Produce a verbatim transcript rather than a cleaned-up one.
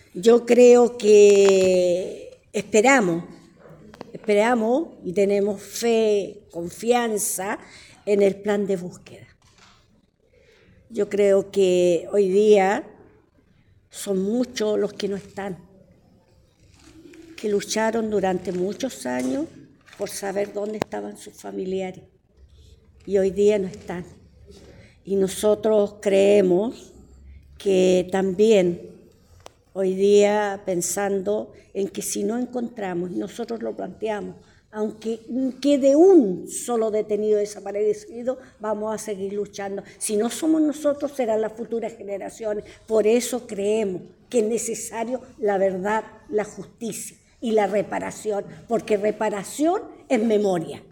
Yo creo que esperamos, esperamos y tenemos fe, confianza en el plan de búsqueda. Yo creo que hoy día son muchos los que no están, que lucharon durante muchos años por saber dónde estaban sus familiares y hoy día no están. Y nosotros creemos que también hoy día pensando en que si no encontramos, y nosotros lo planteamos, aunque quede un solo detenido desaparecido, vamos a seguir luchando. Si no somos nosotros, serán las futuras generaciones. Por eso creemos que es necesario la verdad, la justicia y la reparación, porque reparación es memoria.